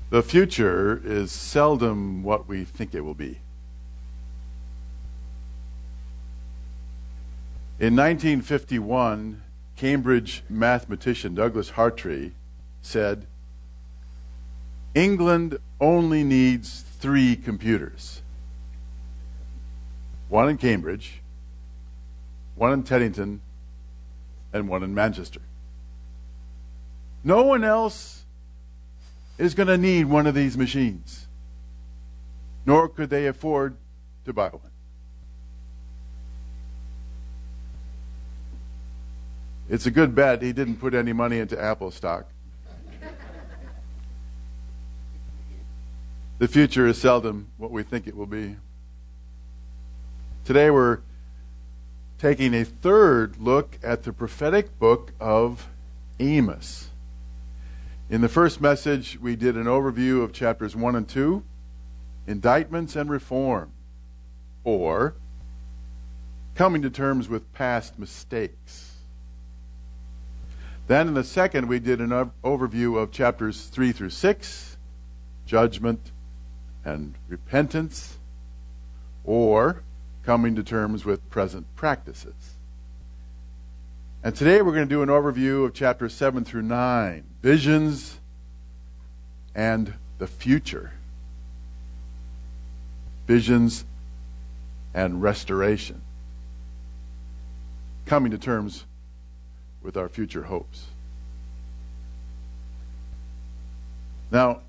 The future is seldom what we think it will be. In 1951, Cambridge mathematician Douglas Hartree said, England only needs 3 computers. One in Cambridge, one in Teddington, and one in Manchester. No one else is going to need one of these machines, nor could they afford to buy one. It's a good bet he didn't put any money into Apple stock. The future is seldom what we think it will be. Today we're taking a third look at the prophetic book of Amos. In the first message, we did an overview of chapters 1 and 2, indictments and reform, or coming to terms with past mistakes. Then in the second, we did an overview of chapters 3 through 6, judgment and repentance, or coming to terms with present practices. And today we're going to do an overview of chapters 7 through 9, visions and the future. Visions and restoration. Coming to terms with our future hopes. Now,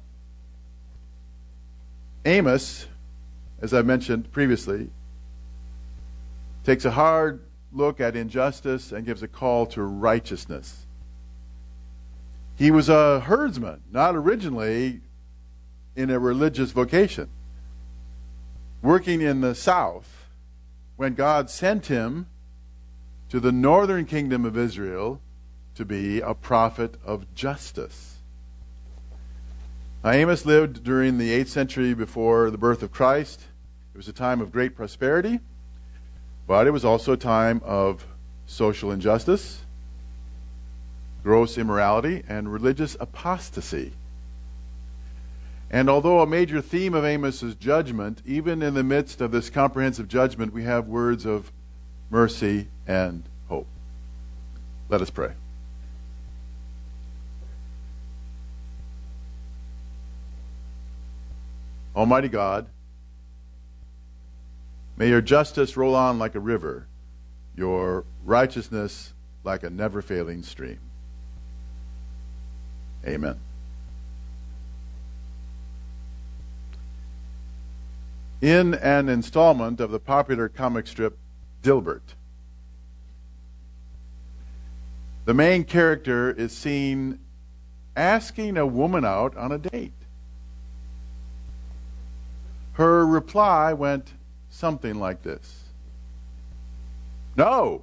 Amos, as I mentioned previously, takes a hard look at injustice and gives a call to righteousness. He was a herdsman, not originally in a religious vocation. Working in the south, when God sent him to the northern kingdom of Israel to be a prophet of justice. Now, Amos lived during the 8th century before the birth of Christ. It was a time of great prosperity, but it was also a time of social injustice, gross immorality, and religious apostasy. And although a major theme of Amos is judgment, even in the midst of this comprehensive judgment, we have words of mercy and hope. Let us pray. Almighty God, may your justice roll on like a river, your righteousness like a never-failing stream. Amen. In an installment of the popular comic strip Dilbert, the main character is seen asking a woman out on a date. Her reply went something like this. No.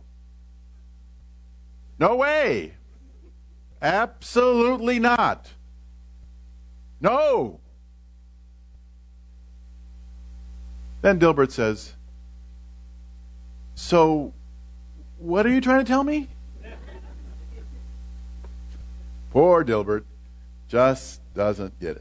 No way. Absolutely not. No. Then Dilbert says, so, what are you trying to tell me? Poor Dilbert just doesn't get it.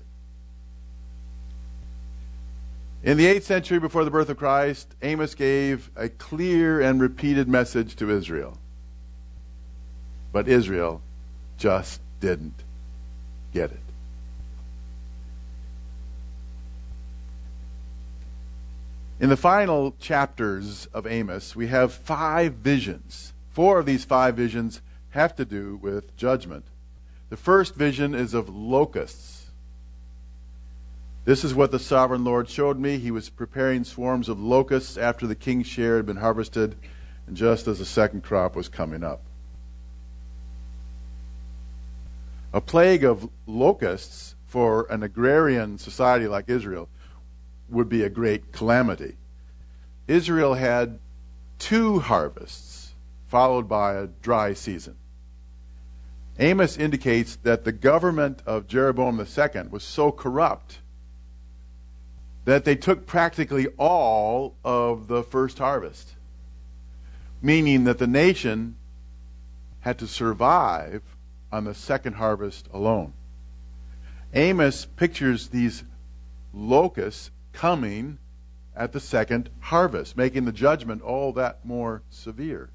In the 8th century before the birth of Christ, Amos gave a clear and repeated message to Israel. But Israel just didn't get it. In the final chapters of Amos, we have 5 visions. 4 of these 5 visions have to do with judgment. The first vision is of locusts. This is what the sovereign Lord showed me. He was preparing swarms of locusts after the king's share had been harvested, and just as the second crop was coming up. A plague of locusts for an agrarian society like Israel would be a great calamity. Israel had 2 harvests, followed by a dry season. Amos indicates that the government of Jeroboam II was so corrupt that they took practically all of the first harvest, meaning that the nation had to survive on the second harvest alone. Amos pictures these locusts coming at the second harvest, making the judgment all that more severe.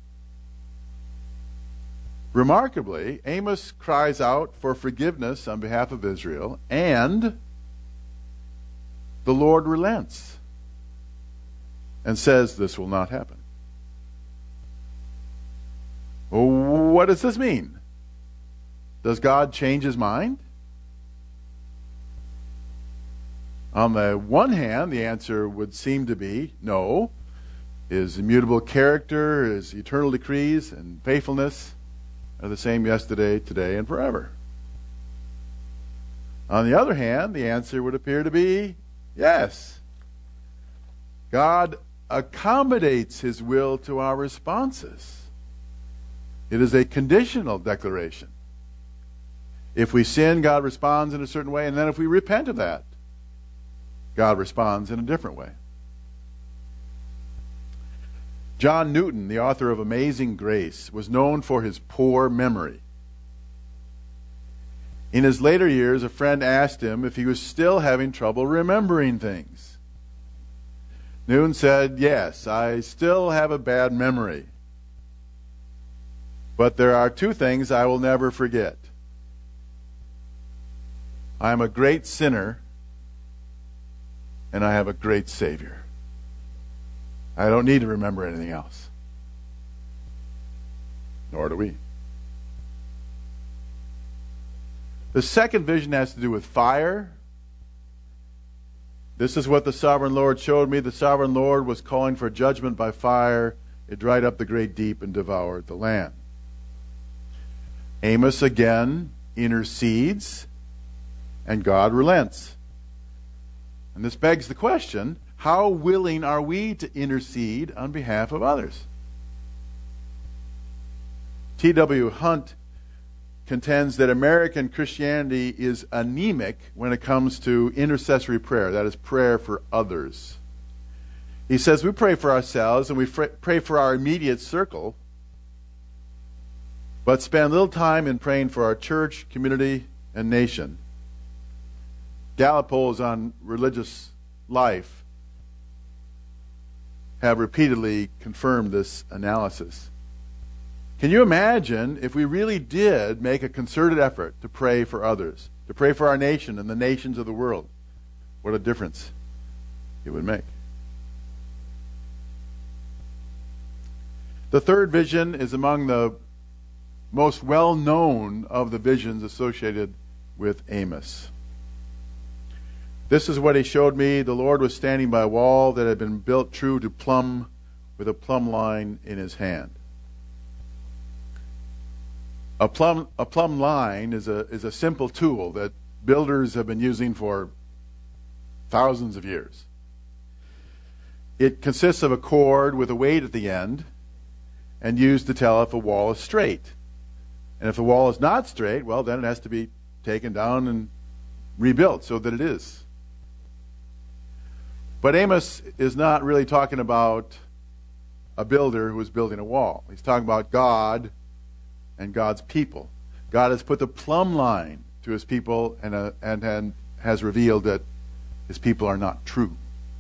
Remarkably, Amos cries out for forgiveness on behalf of Israel, and the Lord relents and says this will not happen. What does this mean? Does God change his mind? On the one hand, the answer would seem to be no. His immutable character, his eternal decrees, and faithfulness are the same yesterday, today, and forever. On the other hand, the answer would appear to be yes. God accommodates his will to our responses. It is a conditional declaration. If we sin, God responds in a certain way, and then if we repent of that, God responds in a different way. John Newton, the author of Amazing Grace, was known for his poor memory. In his later years, a friend asked him if he was still having trouble remembering things. Newton said, "Yes, I still have a bad memory. But there are two things I will never forget. I am a great sinner, and I have a great Savior. I don't need to remember anything else." Nor do we. The second vision has to do with fire. This is what the sovereign Lord showed me. The sovereign Lord was calling for judgment by fire. It dried up the great deep and devoured the land. Amos again intercedes, and God relents. And this begs the question, how willing are we to intercede on behalf of others? T.W. Hunt contends that American Christianity is anemic when it comes to intercessory prayer, that is, prayer for others. He says we pray for ourselves and we pray for our immediate circle, but spend little time in praying for our church, community, and nation. Gallup polls on religious life have repeatedly confirmed this analysis. Can you imagine if we really did make a concerted effort to pray for others, to pray for our nation and the nations of the world? What a difference it would make. The third vision is among the most well-known of the visions associated with Amos. This is what he showed me. The Lord was standing by a wall that had been built true to plumb, with a plumb line in his hand. A plumb line is a simple tool that builders have been using for thousands of years. It consists of a cord with a weight at the end and used to tell if a wall is straight. And if the wall is not straight, well, then it has to be taken down and rebuilt so that it is. But Amos is not really talking about a builder who is building a wall. He's talking about God and God's people. God has put the plumb line to his people and has revealed that his people are not true.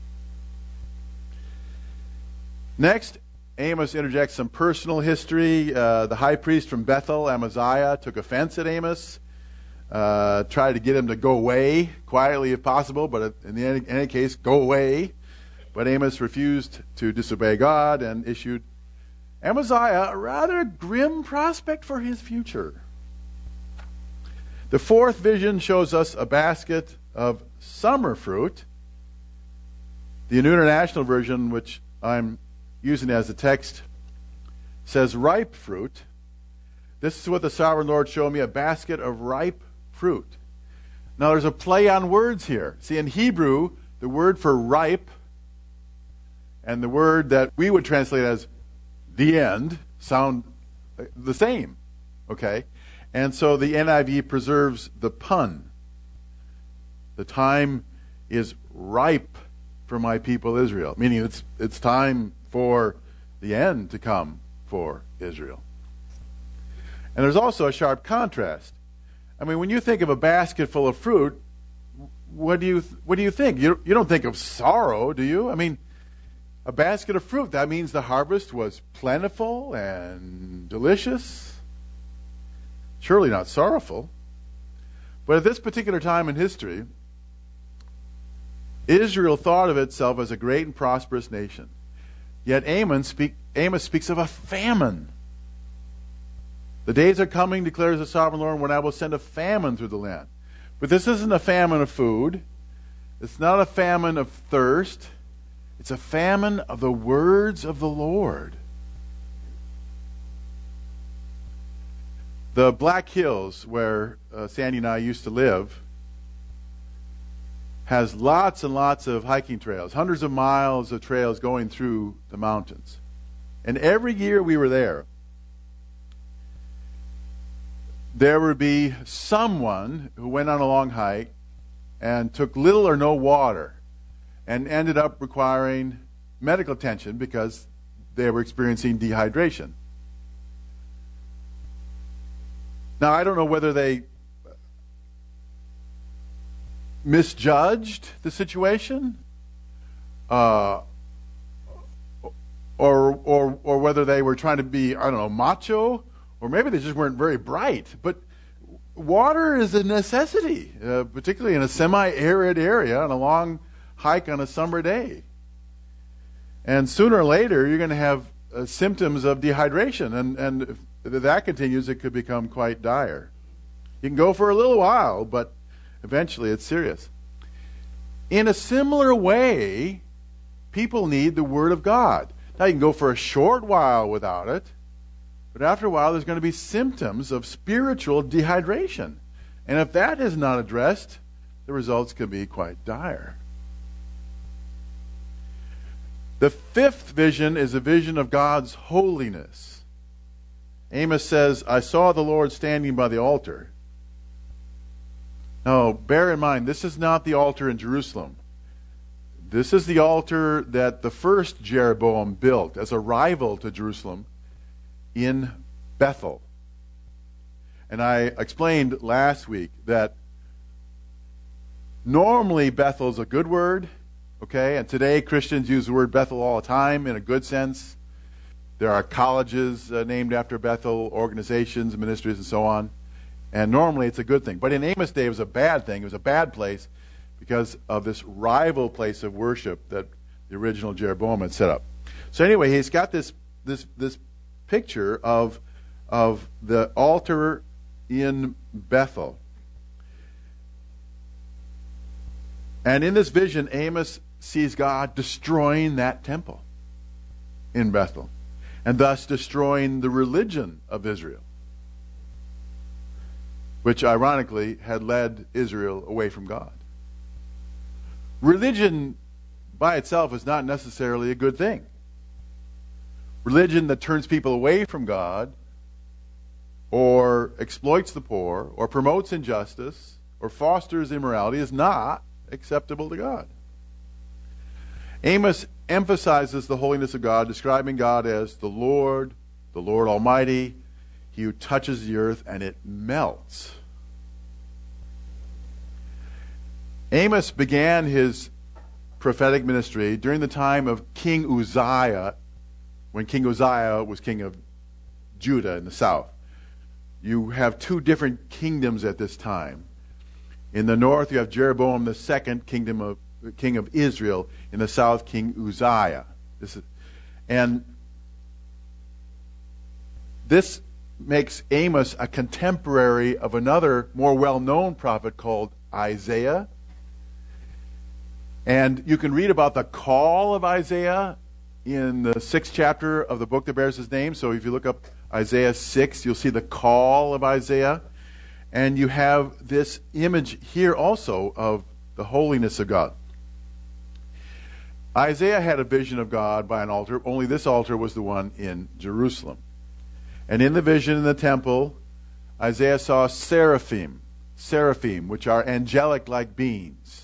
Next, Amos interjects some personal history. The high priest from Bethel, Amaziah, took offense at Amos, tried to get him to go away, quietly if possible, but in any case, go away. But Amos refused to disobey God and issued Amaziah a rather grim prospect for his future. The fourth vision shows us a basket of summer fruit. The New International Version, which I'm using as a text, says ripe fruit. This is what the sovereign Lord showed me, a basket of ripe fruit. Now there's a play on words here. See, in Hebrew, the word for ripe and the word that we would translate as the end sound the same. Okay? And so the NIV preserves the pun. The time is ripe for my people Israel, meaning it's time for the end to come for Israel. And there's also a sharp contrast. I mean, when you think of a basket full of fruit, what do you think? You don't think of sorrow, do you? I mean, a basket of fruit, that means the harvest was plentiful and delicious. Surely not sorrowful. But at this particular time in history, Israel thought of itself as a great and prosperous nation. Yet Amos speaks of a famine. The days are coming, declares the sovereign Lord, when I will send a famine through the land. But this isn't a famine of food. It's not a famine of thirst. It's a famine of the words of the Lord. The Black Hills, where Sandy and I used to live, has lots and lots of hiking trails, hundreds of miles of trails going through the mountains. And every year we were there would be someone who went on a long hike and took little or no water and ended up requiring medical attention because they were experiencing dehydration. Now, I don't know whether they misjudged the situation, or whether they were trying to be, I don't know, macho, or maybe they just weren't very bright. But water is a necessity, particularly in a semi-arid area on a long hike on a summer day. And sooner or later, you're going to have symptoms of dehydration, and if that continues, it could become quite dire. You can go for a little while, but eventually it's serious. In a similar way, people need the Word of God. Now, you can go for a short while without it, but after a while there's going to be symptoms of spiritual dehydration. And if that is not addressed, the results can be quite dire. The fifth vision is a vision of God's holiness. Amos says, I saw the Lord standing by the altar. Now, bear in mind, this is not the altar in Jerusalem. This is the altar that the first Jeroboam built as a rival to Jerusalem in Bethel. And I explained last week that normally Bethel is a good word, okay? And today Christians use the word Bethel all the time in a good sense. There are colleges named after Bethel, organizations, ministries, and so on. And normally it's a good thing. But in Amos' day, it was a bad thing. It was a bad place because of this rival place of worship that the original Jeroboam had set up. So anyway, he's got this picture of the altar in Bethel. And in this vision, Amos sees God destroying that temple in Bethel, and thus destroying the religion of Israel, which ironically had led Israel away from God. Religion by itself is not necessarily a good thing. Religion that turns people away from God, or exploits the poor, or promotes injustice, or fosters immorality is not acceptable to God. Amos emphasizes the holiness of God, describing God as the Lord Almighty, He who touches the earth and it melts. Amos began his prophetic ministry during the time of King Uzziah, when King Uzziah was king of Judah in the south. You have two different kingdoms at this time. In the north, you have Jeroboam the second, king of Israel. In the south, King Uzziah. This makes Amos a contemporary of another more well-known prophet called Isaiah. And you can read about the call of Isaiah in the 6th chapter of the book that bears his name. So if you look up Isaiah 6, you'll see the call of Isaiah. And you have this image here also of the holiness of God. Isaiah had a vision of God by an altar, only this altar was the one in Jerusalem. And in the vision in the temple, Isaiah saw seraphim, which are angelic like beings.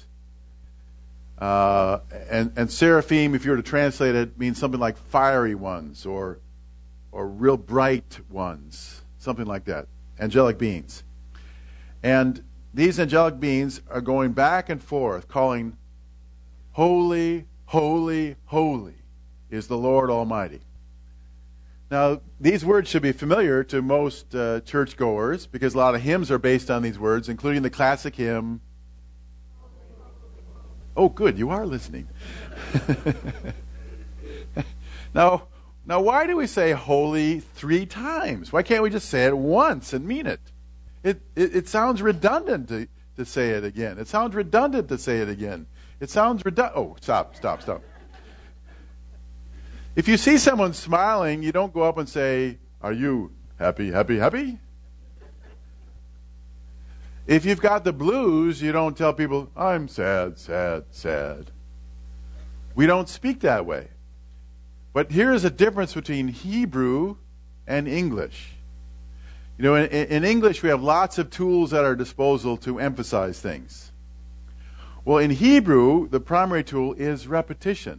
And seraphim, if you were to translate it, means something like fiery ones or real bright ones, something like that, angelic beings. And these angelic beings are going back and forth calling, "Holy, holy, holy is the Lord Almighty." Now, these words should be familiar to most churchgoers because a lot of hymns are based on these words, including the classic hymn. Oh, good, you are listening. Now, why do we say holy 3 times? Why can't we just say it once and mean it? It sounds redundant to say it again. It sounds redundant to say it again. It sounds redundant. Oh, stop. If you see someone smiling, you don't go up and say, "Are you happy, happy, happy?" If you've got the blues, you don't tell people, "I'm sad, sad, sad." We don't speak that way. But here is a difference between Hebrew and English. You know, in English, we have lots of tools at our disposal to emphasize things. Well, in Hebrew, the primary tool is repetition.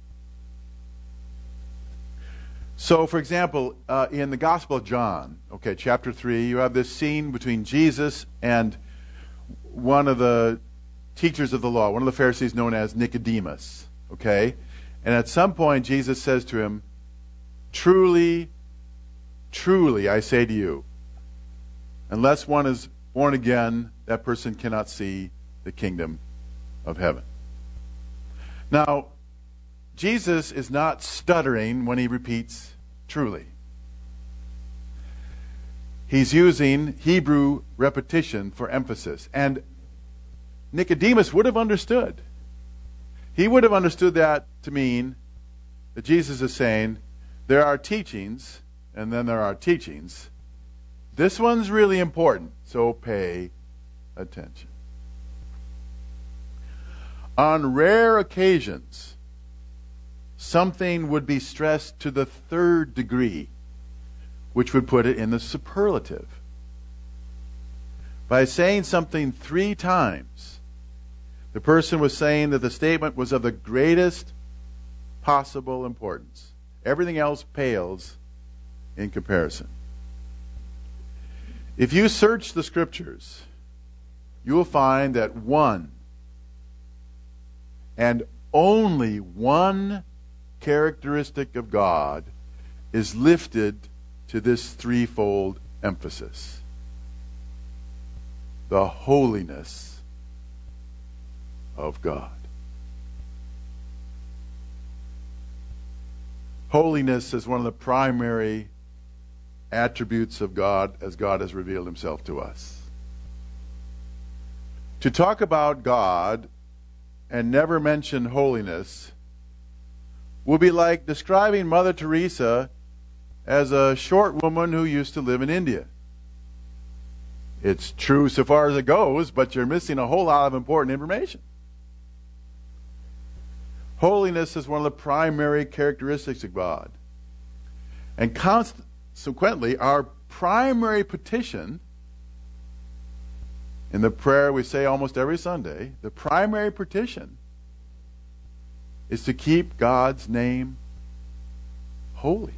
So, for example, in the Gospel of John, chapter 3, you have this scene between Jesus and one of the teachers of the law, one of the Pharisees known as Nicodemus, And at some point, Jesus says to him, "Truly, truly, I say to you, unless one is born again, that person cannot see the kingdom of heaven." Now, Jesus is not stuttering when he repeats "truly." He's using Hebrew repetition for emphasis. And Nicodemus would have understood. He would have understood that to mean that Jesus is saying, there are teachings, and then there are teachings. This one's really important, so pay attention. On rare occasions, something would be stressed to the 3rd degree, which would put it in the superlative. By saying something 3 times, the person was saying that the statement was of the greatest possible importance. Everything else pales in comparison. If you search the Scriptures, you will find that one, and only one, characteristic of God is lifted to this 3-fold emphasis: the holiness of God. Holiness is one of the primary attributes of God as God has revealed himself to us. To talk about God and never mention holiness would be like describing Mother Teresa as a short woman who used to live in India. It's true so far as it goes, but you're missing a whole lot of important information. Holiness is one of the primary characteristics of God. And consequently, our primary petition in the prayer we say almost every Sunday, the primary petition is to keep God's name holy.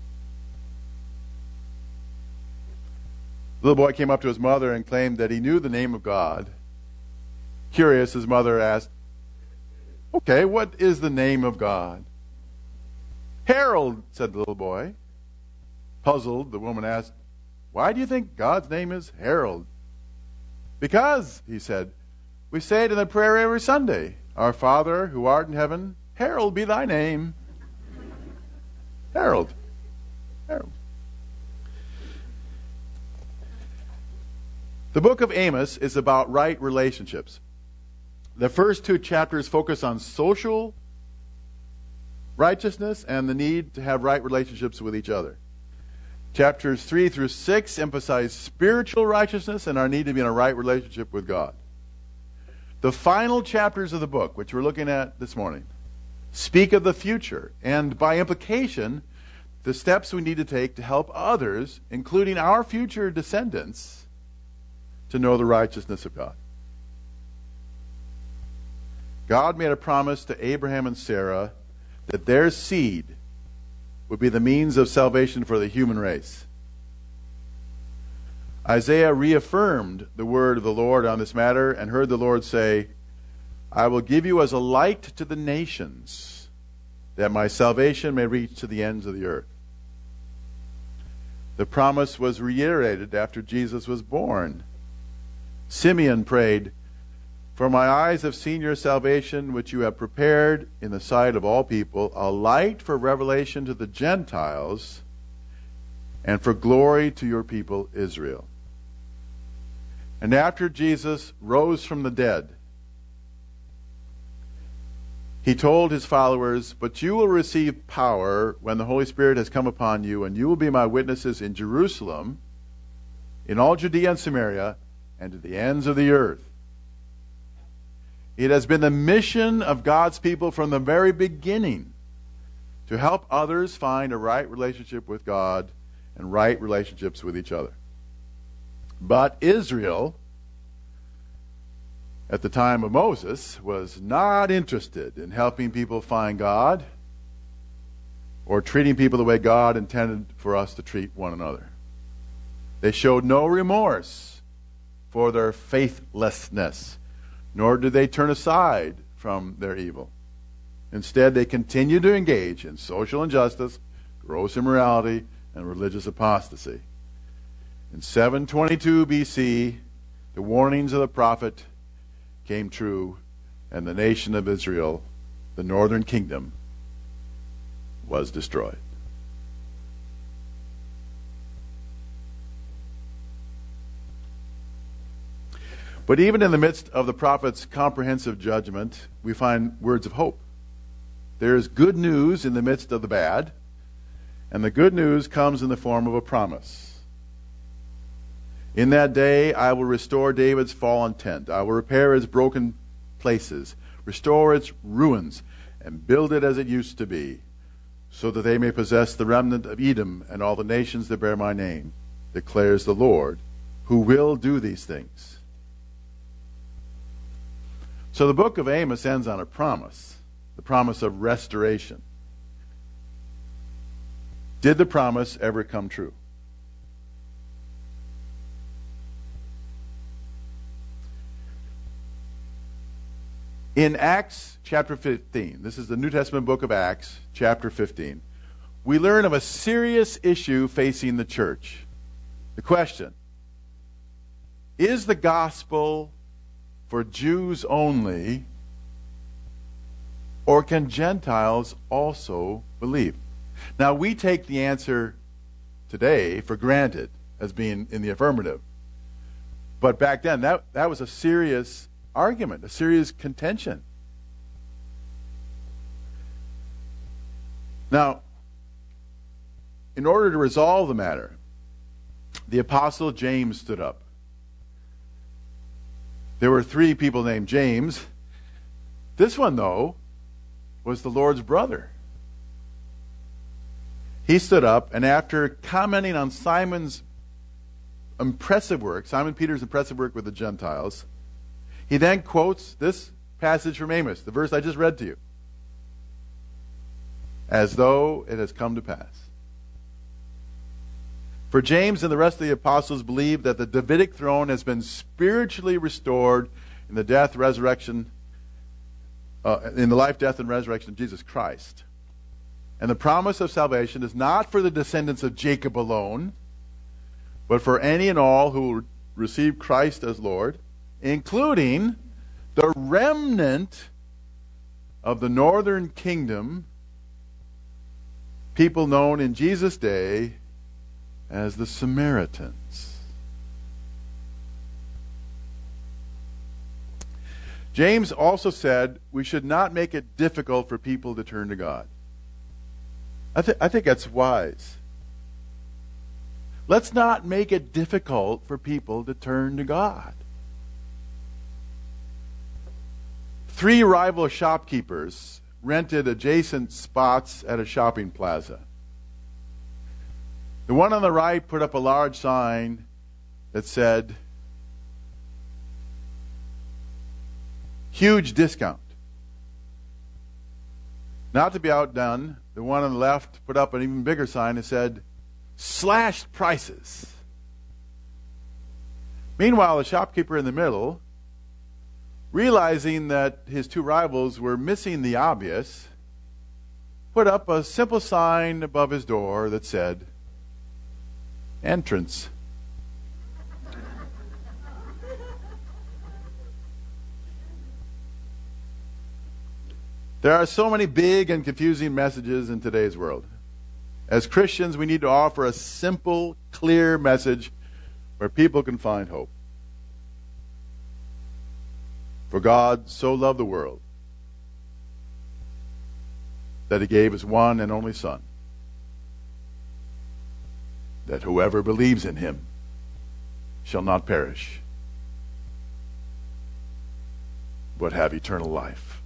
The little boy came up to his mother and claimed that he knew the name of God. Curious, his mother asked, "Okay, what is the name of God?" "Harold," said the little boy. Puzzled, the woman asked, "Why do you think God's name is Harold?" "Because," he said, "we say it in the prayer every Sunday. Our Father, who art in heaven, hallowed be thy name." Harold. Harold. The book of Amos is about right relationships. The first 2 chapters focus on social righteousness and the need to have right relationships with each other. Chapters 3 through 6 emphasize spiritual righteousness and our need to be in a right relationship with God. The final chapters of the book, which we're looking at this morning, speak of the future and, by implication, the steps we need to take to help others, including our future descendants, to know the righteousness of God. God made a promise to Abraham and Sarah that their seed would be the means of salvation for the human race. Isaiah reaffirmed the word of the Lord on this matter and heard the Lord say, I will give you as a light to the nations, that my salvation may reach to the ends of the earth. The promise was reiterated after Jesus was born. Simeon prayed, For my eyes have seen your salvation, which you have prepared in the sight of all people, a light for revelation to the Gentiles, and for glory to your people Israel. And after Jesus rose from the dead, he told his followers, But you will receive power when the Holy Spirit has come upon you, and you will be my witnesses in Jerusalem, in all Judea and Samaria, and to the ends of the earth. It has been the mission of God's people from the very beginning to help others find a right relationship with God and right relationships with each other. But Israel, at the time of Moses, was not interested in helping people find God or treating people the way God intended for us to treat one another. They showed no remorse for their faithlessness, nor did they turn aside from their evil. Instead, they continued to engage in social injustice, gross immorality, and religious apostasy. In 722 BC, the warnings of the prophet came true, and the nation of Israel, the northern kingdom, was destroyed. But even in the midst of the prophet's comprehensive judgment, we find words of hope. There is good news in the midst of the bad, and the good news comes in the form of a promise. In that day I will restore David's fallen tent. I will repair its broken places, restore its ruins, and build it as it used to be, so that they may possess the remnant of Edom and all the nations that bear my name, declares the Lord, who will do these things. So the book of Amos ends on a promise, the promise of restoration. Did the promise ever come true? In Acts chapter 15, this is the New Testament book of Acts, chapter 15, we learn of a serious issue facing the church. The question, is the gospel for Jews only, or can Gentiles also believe? Now, we take the answer today for granted as being in the affirmative. But back then, that was a serious argument, a serious contention. Now, in order to resolve the matter, the Apostle James stood up. There were 3 people named James. This one, though, was the Lord's brother. He stood up, and after commenting on Simon's impressive work, Simon Peter's impressive work with the Gentiles, he then quotes this passage from Amos, the verse I just read to you, as though it has come to pass. For James and the rest of the apostles believe that the Davidic throne has been spiritually restored in the death, resurrection, in the life, death, and resurrection of Jesus Christ. And the promise of salvation is not for the descendants of Jacob alone, but for any and all who will receive Christ as Lord, including the remnant of the northern kingdom, people known in Jesus' day as the Samaritans. James also said we should not make it difficult for people to turn to God. I think that's wise. Let's not make it difficult for people to turn to God. 3 rival shopkeepers rented adjacent spots at a shopping plaza. The one on the right put up a large sign that said, huge discount. Not to be outdone, the one on the left put up an even bigger sign that said, slashed prices. Meanwhile, the shopkeeper in the middle, realizing that his two rivals were missing the obvious, put up a simple sign above his door that said, "Entrance." There are so many big and confusing messages in today's world. As Christians, we need to offer a simple, clear message where people can find hope. For God so loved the world that he gave his one and only Son, that whoever believes in him shall not perish, but have eternal life.